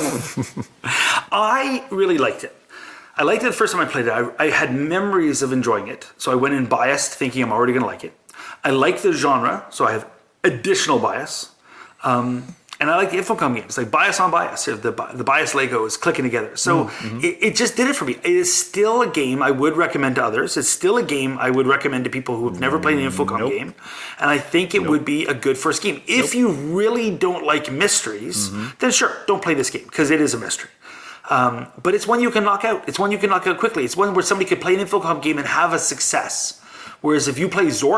I really liked it. I liked it the first time I played it. I, I had memories of enjoying it. So I went in biased, thinking I'm already going to like it. I like the genre, so I have additional bias. Um, and I like the Infocom games, like bias on bias. The, the bias Lego is clicking together. So it, it just did it for me. It is still a game I would recommend to others. It's still a game I would recommend to people who have never played an Infocom Nope. game. And I think it would be a good first game. If you really don't like mysteries, then sure, don't play this game because it is a mystery. Um, but it's one you can knock out. It's one you can knock out quickly. It's one where somebody could play an Infocom game and have a success. Whereas if you play Zork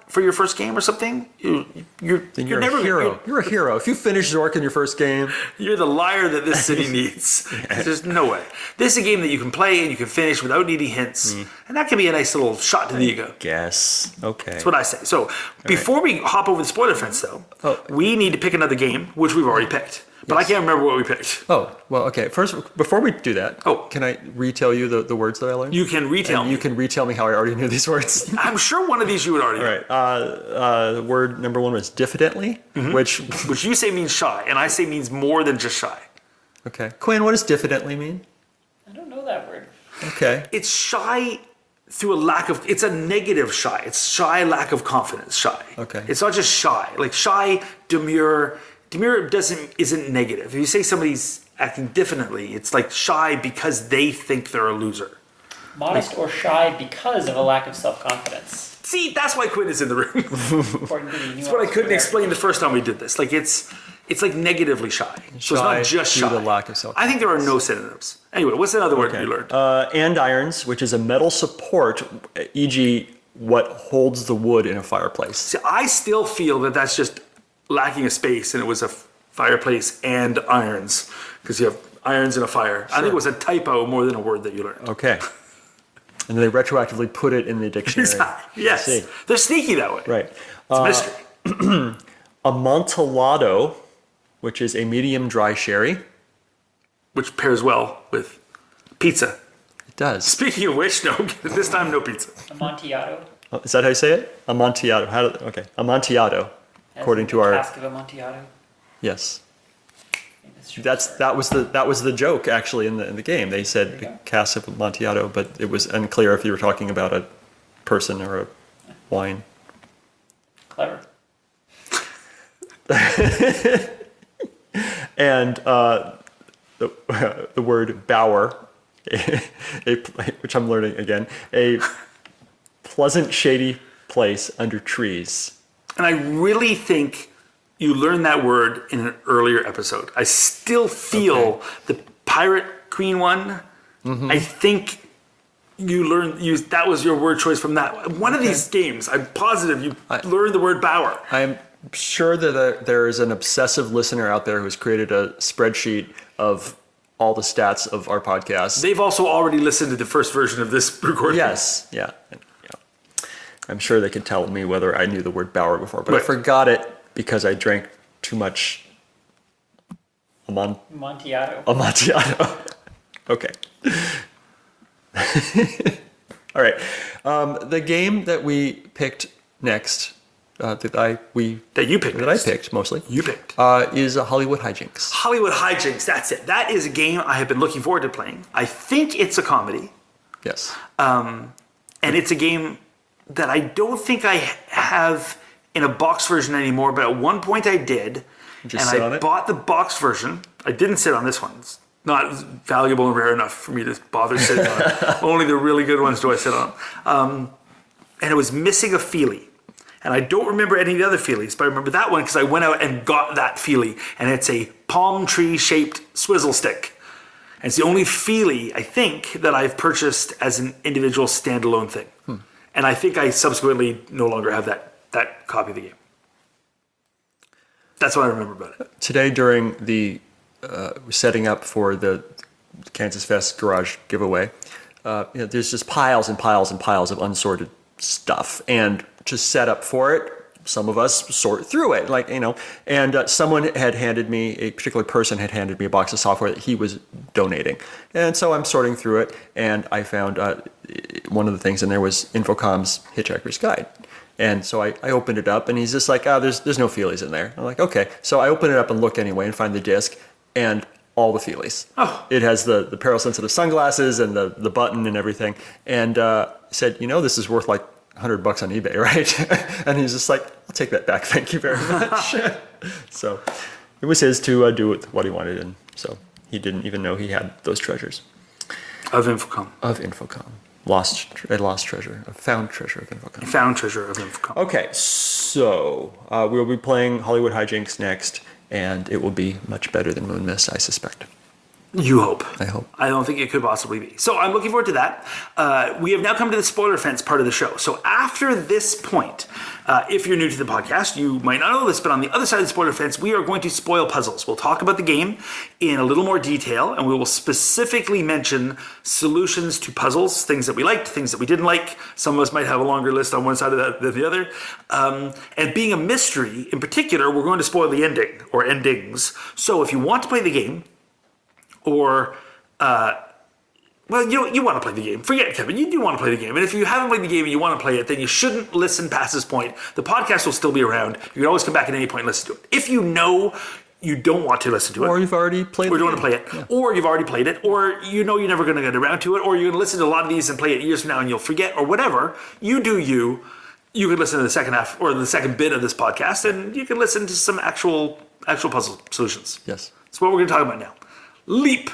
for your first game or something, you, you're Then you're, you're, never a hero. You're, You're, a hero. If you finish Zork in your first game, you're the liar that this city needs. There's no way. This is a game that you can play and you can finish without needing hints, Mm. and that can be a nice little shot to the ego. guess. Okay. That's what I say. So before we hop over the spoiler fence, though, Oh. we need to pick another game, which we've already picked. But I Yes. can't remember what we picked. Oh, well, okay. First, before we do that, Oh. can I retell you the, the words that I learned? You can retell And me. you can retell me how I already knew these words. I'm sure one of these you would already All know. right. Uh, uh, the word number one was diffidently, Mm-hmm. which, Which you say means shy, and I say means more than just shy. okay. Quinn, what does diffidently mean? I don't know that word. Okay. It's shy through a lack of, it's a negative shy. It's shy lack of confidence, shy. Okay. It's not just shy. Like shy, demure. Demure doesn't, isn't negative. If you say somebody's acting diffidently, it's like shy because they think they're a loser. Modest or shy because of a lack of self-confidence. See, that's why Quinn is in the room. According to the That's what I couldn't explain the first time we did this. Like it's, it's like negatively shy. So it's Shy not just due shy. to lack of I think there are no synonyms. Anyway, what's another word you learned? Uh, andirons, which is a metal support, for example, what holds the wood in a fireplace. See, I still feel that that's just lacking a space, and it was a fireplace and irons, because you have irons in a fire. I think it was a typo more than a word that you learned. Okay. And they retroactively put it in the dictionary. Exactly. Yes, See. they're sneaky that way. Right. It's a mystery. Amontillado, which is a medium dry sherry. Which pairs well with pizza. It does. Speaking of which, no, this time no pizza. Amontillado. Oh, is that how you say it? Amontillado. How do, okay. Amontillado, as according in to the our cask of Amontillado. yes. Maybe that's true. That's that was the that was the joke actually in the in the game. They There said you the go. cask of Amontillado, but it was unclear if you were talking about a person or a wine. Clever. And uh, the, the word bower, a, a, which I'm learning again, a pleasant, shady place under trees. And I really think you learned that word in an earlier episode. I still feel Okay. the Pirate Queen one. Mm-hmm. I think you learned you that was your word choice from that one of these games. I'm positive you I- learned the word bower. I'm sure that there- there is an obsessive listener out there who's created a spreadsheet of all the stats of our podcast. They've also already listened to the first version of this recording. Yes, yeah, yeah. I'm sure they could tell me whether I knew the word bower before, but I Right. forgot it because I drank too much Amon- Amontillado. Amontillado. Okay. All right. Um, the game that we picked next, uh, that I we That you picked. that I next. picked mostly, You picked. uh, is a Hollywood Hijinks. Hollywood Hijinks, that's it. That is a game I have been looking forward to playing. I think it's a comedy. Yes. And it's a game that I don't think I have in a box version anymore, but at one point I did. Did you and sit I on it? bought the box version. I didn't sit on this one. It's not valuable and rare enough for me to bother sitting on it. Only the really good ones do I sit on. Um, and it was missing a feely. And I don't remember any of the other feelies, but I remember that one because I went out and got that feely. And it's a palm tree shaped swizzle stick. And it's the only feely, I think, that I've purchased as an individual standalone thing. Hmm. And I think I subsequently no longer have that, that copy of the game. That's what I remember about it. Today during the uh, setting up for the Kansas Fest garage giveaway, uh, you know, there's just piles and piles and piles of unsorted stuff, and to set up for it, some of us sort through it, like you know. And uh, someone had handed me a particular person had handed me a box of software that he was donating, and so I'm sorting through it, and I found uh, one of the things in there was Infocom's Hitchhiker's Guide. And so I, I opened it up, and he's just like, "Ah, oh, there's there's no feelies in there." I'm like, "Okay." So I open it up and look anyway, and find the disc, and all the feelies. Oh. It has the the peril sensitive sunglasses and the the button and everything. And uh, I said, "You know, this is worth like a hundred bucks on eBay, right?" And he's just like, "I'll take that back, thank you very much." So it was his to uh, do with what he wanted, and so he didn't even know he had those treasures Of Infocom. of Infocom. Lost, a lost treasure, a found treasure of Infocom. Found treasure of Infocom. Okay, so uh, we'll be playing Hollywood Hijinks next, and it will be much better than Moon Miss, I suspect. You hope. I hope. I don't think it could possibly be. So I'm looking forward to that. Uh, we have now come to the spoiler fence part of the show. So after this point, uh, if you're new to the podcast, you might not know this, but on the other side of the spoiler fence, we are going to spoil puzzles. We'll talk about the game in a little more detail, and we will specifically mention solutions to puzzles, things that we liked, things that we didn't like. Some of us might have a longer list on one side of that than the other. Um, and being a mystery, in particular, we're going to spoil the ending or endings. So if you want to play the game, or, uh, well, you you want to play the game. Forget it, Kevin. You do want to play the game. And if you haven't played the game and you want to play it, then you shouldn't listen past this point. The podcast will still be around. You can always come back at any point and listen to it. If you know you don't want to listen to it, Or you've already played or the you don't want game. to play it, or you've already played it, or you know you're never going to get around to it, or you're going to listen to a lot of these and play it years from now and you'll forget, or whatever, you do you. You can listen to the second half or the second bit of this podcast, and you can listen to some actual actual puzzle solutions. Yes. That's what we're going to talk about now. Leap.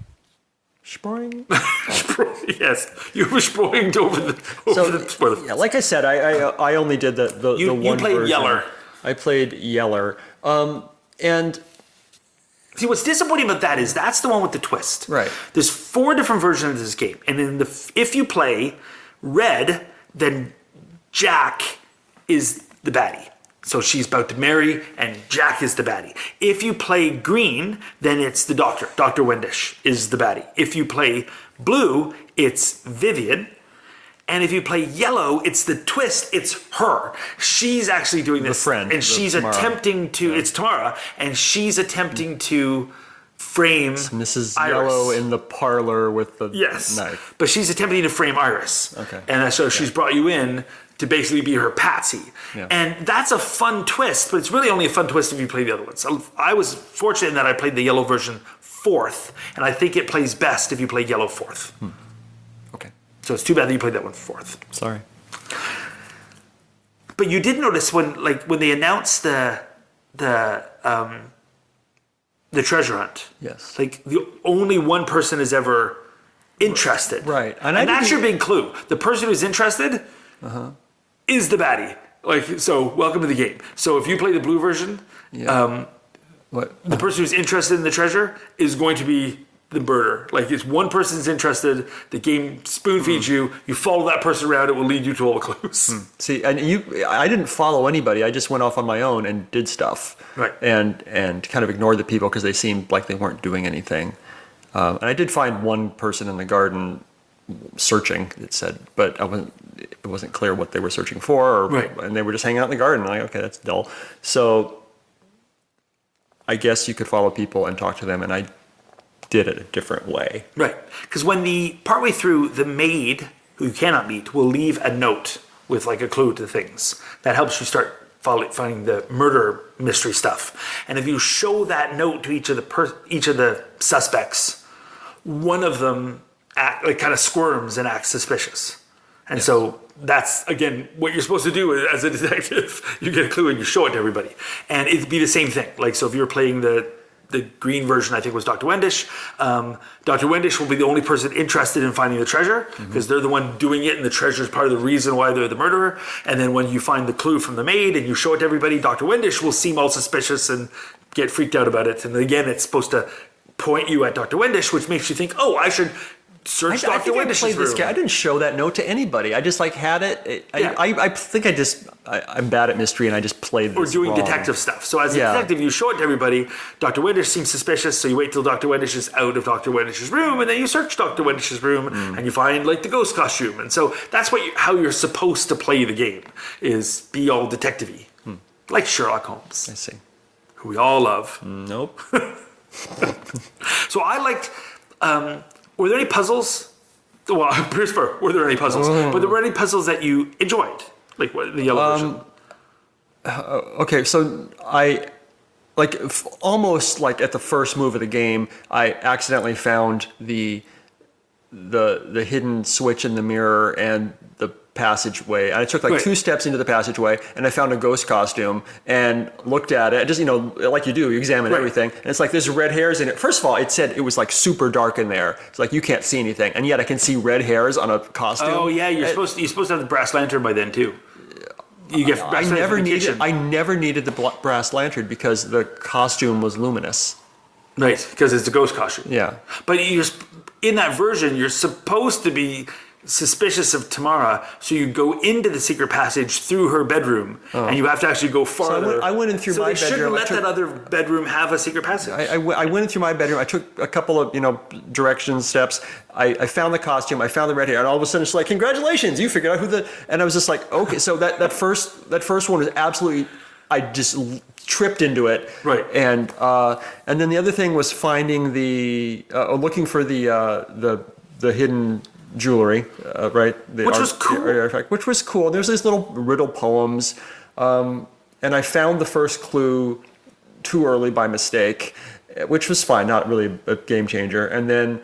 Spring. Yes, you were spoiling over the over So, the spoiler. yeah, like I said, I I, I only did the the, You- the you one played version. Yeller. I played Yeller. Um, and See, what's disappointing about that is that's the one with the twist. Right. There's four different versions of this game, and in the if you play red, then Jack is the baddie. So she's about to marry, and Jack is the baddie. If you play green, then it's the doctor. Doctor Wendish is the baddie. If you play blue, it's Vivian. And if you play yellow, it's the twist. It's her. She's actually doing this. friend, And the she's Tamara. attempting to, it's Tamara, and she's attempting to frame Missus Iris. Yellow in the parlor with the Yes. knife. But she's attempting to frame Iris. Okay. And so she's brought you in to basically be her patsy. Yeah. And that's a fun twist, but it's really only a fun twist if you play the other ones. So I was fortunate in that I played the yellow version fourth, and I think it plays best if you play yellow fourth. Okay. So it's too bad that you played that one fourth. Sorry. But you did notice when like when they announced the the um the treasure hunt. Yes. Like the only one person is ever interested. Right. And, And I that's your didn't- big clue. The person who's interested is the baddie. Like, so welcome to the game. So if you play the blue version, Yeah. um, What? the person who's interested in the treasure is going to be the murderer. Like, it's one person's interested, the game spoon feeds you, you follow that person around, it will lead you to all the clues. See, and you, I didn't follow anybody. I just went off on my own and did stuff. Right. And and kind of ignored the people because they seemed like they weren't doing anything. Um, and I did find one person in the garden searching. It said, but I wasn't. It wasn't clear what they were searching for. Or, Right. And they were just hanging out in the garden. I'm like, okay, that's dull. So I guess you could follow people and talk to them, and I did it a different way. Right. Because when the partway through, the maid who you cannot meet will leave a note with like a clue to things that helps you start follow, finding the murder mystery stuff. And if you show that note to each of the per, each of the suspects, one of them act, like kind of squirms and acts suspicious. And so that's again what you're supposed to do as a detective. You get a clue and you show it to everybody, and it'd be the same thing. Like so, if you're playing the the green version, I think was Doctor Wendish. Um, Doctor Wendish will be the only person interested in finding the treasure because they're the one doing it, and the treasure is part of the reason why they're the murderer. And then when you find the clue from the maid and you show it to everybody, Doctor Wendish will seem all suspicious and get freaked out about it. And again, it's supposed to point you at Doctor Wendish, which makes you think, oh, I should search I, I Doctor think I Wendish's played this room. game. I didn't show that note to anybody. I just like had it. it Yeah. I, I, I think I just I, I'm bad at mystery, and I just played this Or doing wrong. detective stuff. So as a Yeah. detective, you show it to everybody. Doctor Wendish seems suspicious, so you wait till Doctor Wendish is out of Doctor Wendish's room, and then you search Doctor Wendish's room, Mm. and you find like the ghost costume. And so that's what you, how you're supposed to play the game is be all detective-y, like Sherlock Holmes, I see. who we all love. Nope. So I liked. Um, were there any puzzles? Well, here's for were there any puzzles? But there were any puzzles that you enjoyed, like what, the yellow version. Okay, so I like f- almost like at the first move of the game, I accidentally found the the the hidden switch in the mirror and the passageway. And I took like Right. two steps into the passageway, and I found a ghost costume and looked at it. Just you know, like you do, you examine Right. everything, and it's like there's red hairs in it. First of all, it said it was like super dark in there. It's like you can't see anything, and yet I can see red hairs on a costume. Oh yeah, you're Uh, supposed to, you're supposed to have the brass lantern by then too. You get brass I lantern never in the needed. kitchen. I never needed the bla- brass lantern because the costume was luminous. Right, because it's a ghost costume. Yeah. But you're sp- in that version, you're supposed to be suspicious of Tamara, so you go into the secret passage through her bedroom, and you have to actually go farther. went- I went in through so my they shouldn't bedroom. I let took- that other bedroom have a secret passage. I, I, w- I went in through my bedroom. I took a couple of, you know, directions, steps. I, I found the costume. I found the red hair, and all of a sudden it's like, congratulations, you figured out who the. And I was just like, okay, so that, that first that first one was absolutely. I just l- tripped into it. Right. And uh, and then the other thing was finding the uh, looking for the uh, the the hidden jewelry, uh, right? The Which was cool. the artifact, which was cool. There's these little riddle poems, um, and I found the first clue too early by mistake, which was fine, not really a game changer. And then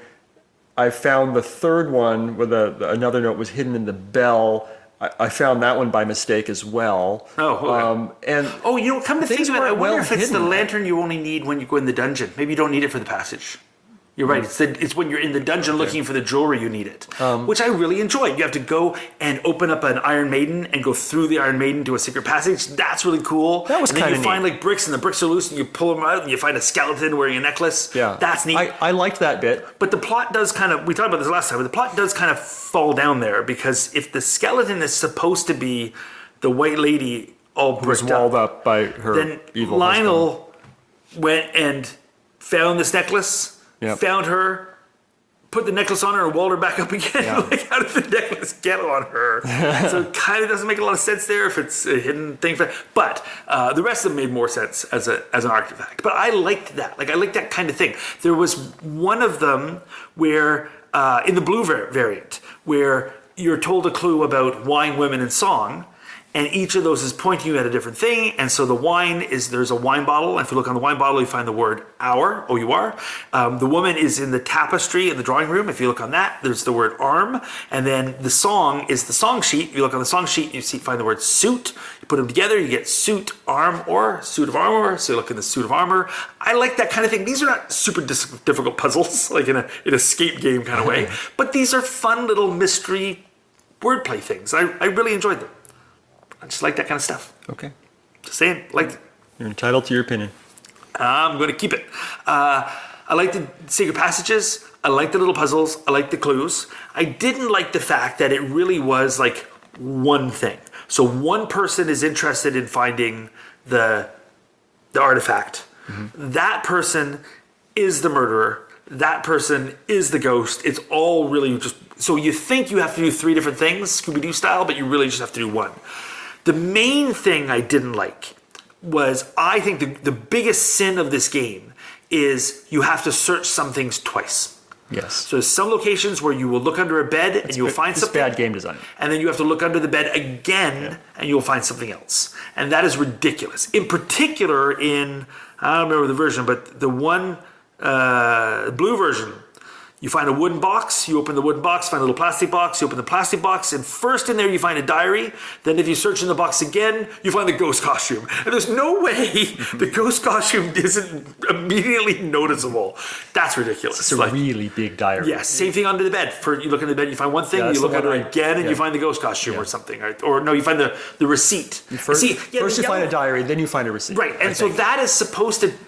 I found the third one where the, the another note was hidden in the bell. I, I found that one by mistake as well. Oh, okay. Um, and Oh, you know, come to think Things of it, I weren't wonder well if it's the hidden. lantern you only need when you go in the dungeon. Maybe you don't need it for the passage. You're right. It's the, it's when you're in the dungeon looking for the jewelry you need it, Um, which I really enjoyed. You have to go and open up an Iron Maiden and go through the Iron Maiden to a secret passage. That's really cool. That was And then kinda you find neat. like bricks, and the bricks are loose, and you pull them out, and you find a skeleton wearing a necklace. yeah, that's neat. I, I liked that bit. But the plot does kind of, we talked about this last time, but the plot does kind of fall down there because if the skeleton is supposed to be the white lady all Was bricked walled up, up by her then evil Lionel went and found this necklace, Yep. found her, put the necklace on her and walled her back up again. Yeah. Like, how did the necklace get on her? So it kind of doesn't make a lot of sense there if it's a hidden thing. For, but uh, the rest of them made more sense as a as an artifact. But I liked that. Like I liked that kind of thing. There was one of them where uh, in the blue var- variant where you're told a clue about wine, women, and song. And each of those is pointing you at a different thing. And so the wine is, there's a wine bottle. And if you look on the wine bottle, you find the word hour, O U R. Um, the woman is in the tapestry in the drawing room. If you look on that, there's the word arm. And then the song is the song sheet. If you look on the song sheet, you see find the word suit. You put them together, you get suit, arm, or suit of armor. So you look in the suit of armor. I like that kind of thing. These are not super dis- difficult puzzles, like in a, an escape game kind of way. But these are fun little mystery wordplay things. I, I really enjoyed them. I just like that kind of stuff. Okay. Just saying, like, You're entitled to your opinion. I'm going to keep it. Uh, I like the secret passages. I like the little puzzles. I like the clues. I didn't like the fact that it really was like one thing. So one person is interested in finding the the artifact. Mm-hmm. That person is the murderer. That person is the ghost. It's all really just. So you think you have to do three different things, Scooby-Doo style, but you really just have to do one. The main thing I didn't like was I think the, the biggest sin of this game is you have to search some things twice. Yes. So there's some locations where you will look under a bed and you'll find It's something. bad game design. And then you have to look under the bed again Yeah. and you'll find something else. And that is ridiculous. In particular in, I don't remember the version, but the one uh, blue version, you find a wooden box, you open the wooden box, find a little plastic box, you open the plastic box, and first in there you find a diary. Then if you search in the box again, you find the ghost costume. And there's no way the ghost costume isn't immediately noticeable. That's ridiculous. It's a Like, really big diary. yes, same thing under the bed. For you look under the bed, you find one thing, Yeah, that's you look the one under I- again, and yeah. you find the ghost costume Yeah. or something. Or, or no, you find the, the receipt. First, See, yeah, first the you find a yellow- diary, then you find a receipt. Right, and I so think. that is supposed to.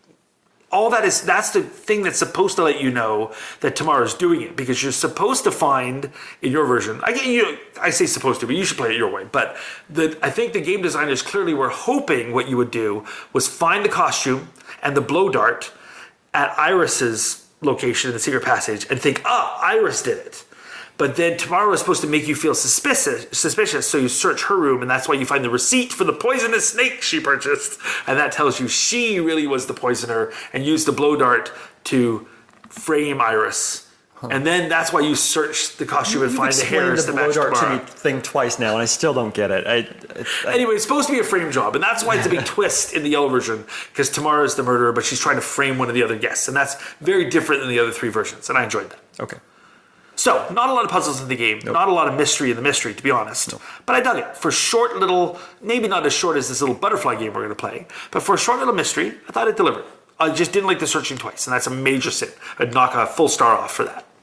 All that is, that's the thing that's supposed to let you know that Tamara's doing it, because you're supposed to find, in your version, I get you, I say supposed to, but you should play it your way. But the, I think the game designers clearly were hoping what you would do was find the costume and the blow dart at Iris's location in the secret passage and think, ah, Iris did it. But then Tamara was supposed to make you feel suspicious, suspicious, so you search her room, and that's why you find the receipt for the poisonous snake she purchased, and that tells you she really was the poisoner and used the blow dart to frame Iris. And then that's why you search the costume and You've find the explained hairs the to blow match dart to Tamara. me thing twice now, and I still don't get it. I, it, I, Anyway, it's supposed to be a frame job, and that's why it's a big twist in the yellow version, because Tamara is the murderer, but she's trying to frame one of the other guests, and that's very different than the other three versions, and I enjoyed that. okay. So, not a lot of puzzles in the game, not a lot of mystery in the mystery, to be honest. But I dug it. For short little, maybe not as short as this little butterfly game we're going to play, but for a short little mystery, I thought it delivered. I just didn't like the searching twice, and that's a major sin. I'd knock a full star off for that.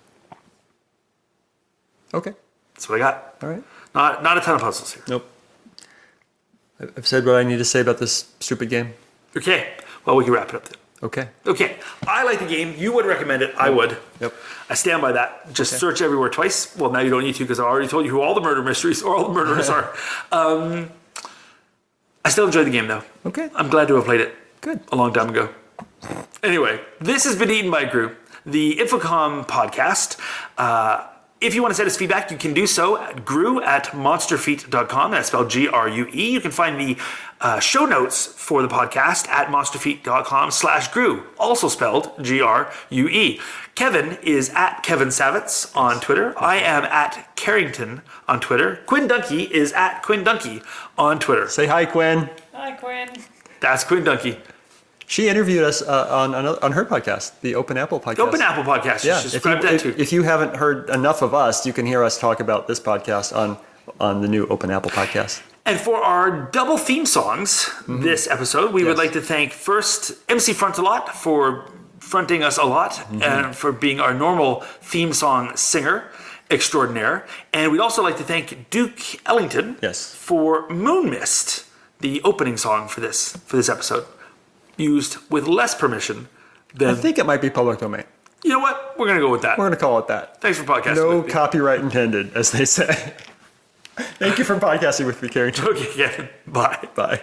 Okay. That's what I got. All right. Not, not a ton of puzzles here. Nope. I- I've said what I need to say about this stupid game. Okay, well, we can wrap it up then. Okay. Okay, I like the game. You would recommend it. I would. Yep. I stand by that. Just Okay. search everywhere twice. Well, now you don't need to because I already told you who all the murder mysteries or all the murderers are. Um, I still enjoy the game though. Okay. I'm glad to have played it. Good. A long time ago. Anyway, this has been Eaten by Gru, the Infocom podcast. Uh, if you want to send us feedback, you can do so at gru at monsterfeet dot com. That's spelled G R U E. You can find the uh, show notes for the podcast at monsterfeet dot com slash gru, also spelled G R U E. Kevin is at Kevin Savitz on Twitter. I am at Carrington on Twitter. Quinn Dunkey is at Quinn Dunkey on Twitter. Say hi, Quinn. Hi, Quinn. That's Quinn Dunkey. She interviewed us uh, on another, on her podcast, the Open Apple podcast. The Open Apple podcast. You Yeah. should If you, subscribe to that if, too. if you haven't heard enough of us, you can hear us talk about this podcast on on the new Open Apple podcast. And for our double theme songs this episode, we would Yes. like to thank first M C Front a Lot for fronting us a lot and for being our normal theme song singer extraordinaire. And we'd also like to thank Duke Ellington Yes. for Moon Mist, the opening song for this for this episode, used with less permission than. I think it might be public domain. You know what? We're gonna go with that. We're going to call it that. Thanks for podcasting. No with me. copyright intended, as they say. Thank you for podcasting with me, Carrington. Okay, Kevin. Bye. Bye.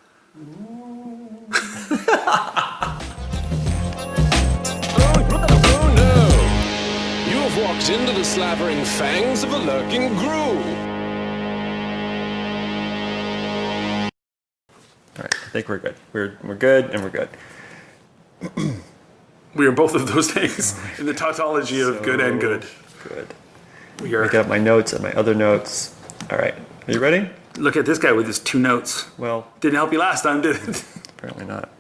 Oh no! You have walked into the slavering fangs of a lurking Gru. All right, I think we're good. We're we're good, and we're good. We are both of those things in the tautology of good and good. Good. We are. I got my notes and my other notes. All right, are you ready? Look at this guy with his two notes. Well, Didn't help you last time, did it? apparently not.